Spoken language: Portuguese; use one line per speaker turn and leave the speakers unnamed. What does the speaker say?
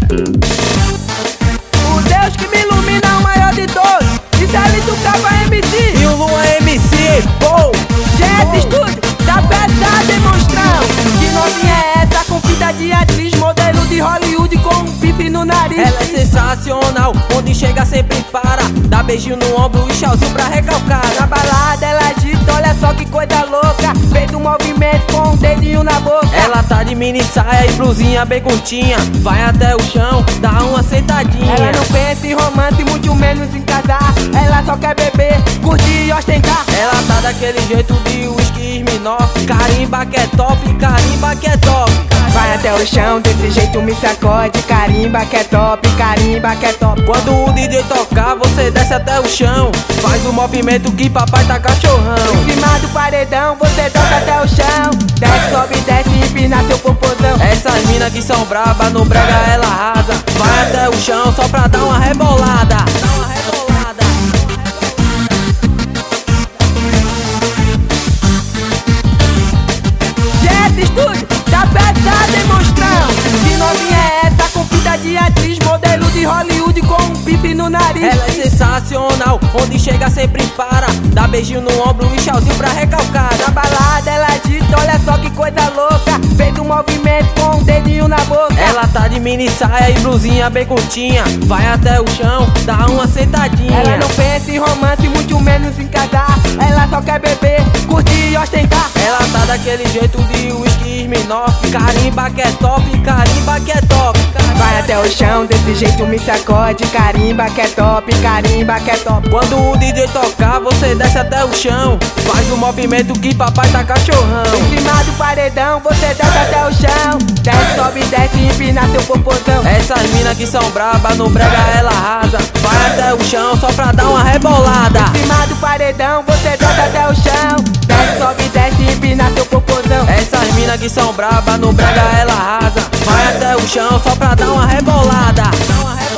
O Deus que me ilumina é o maior de todos. Isso é do Cava MC
E o Luan MC, pô!
Jet Studio, tá pesado, hein, monstrão? Que novinha é essa com fita de atriz, modelo de Hollywood com um pife no nariz?
Ela é sensacional, onde chega sempre para. Dá beijinho no ombro e tchauzinho pra recalcar.
Na balada ela dita, olha só que coisa louca. Fez um movimento com um dedinho na boca.
Ela tá de mini saia e blusinha bem curtinha. Vai até o chão, dá uma sentadinha.
Ela não pensa em romance, muito menos em casar. Ela só quer beber, curtir e ostentar.
Ela tá daquele jeito de whisky Smirnoff. Carimba que é top, carimba que é top.
Vai até o chão, desse jeito me sacode. Carimba que é top, carimba que é top.
Quando o DJ tocar, você desce até o chão. Faz o movimento que papai tá cachorrão.
Em cima do paredão, você dança até o chão. Desce, sobe, desce e empina seu popozão.
Essas minas que são braba, no brega ela arrasa. Vai até o chão só pra dar uma rebolada. Dá uma rebolada.
Jet Studio, tá pesado, hein, monstrão? Que novinha é essa com fita de atriz, modelo de Hollywood com um pife no nariz?
Ela é sensacional, onde chega sempre para. Dá beijinho no ombro e tchauzinho pra recalcar.
Na balada ela dita, olha só que coisa louca. Fez um movimento com um dedinho na boca.
Ela tá de mini saia e blusinha bem curtinha. Vai até o chão, dá uma sentadinha.
Ela não pensa em romance, muito menos em casar. Ela só quer beber, curtir e ostentar.
Ela tá daquele jeito de whisky Smirnoff. Carimba que é top, carimba que é top.
Vai até o chão, desse jeito me sacode. Carimba que é top, carimba que é top.
Quando o DJ tocar, você desce até o chão. Faz o movimento que papai tá cachorrão.
Em cima do paredão, você desce até o chão. Desce, sobe, desce e empina seu popozão.
Essas minas que são braba, no brega ela arrasa. Vai até o chão só pra dar uma rebolada.
Em cima do paredão, você desce até o chão. Desce, sobe, desce e empina seu popozão.
Essas minas que são braba, no brega ela arrasa. Vai até o chão só pra dar uma rebolada. Dá uma rebolada.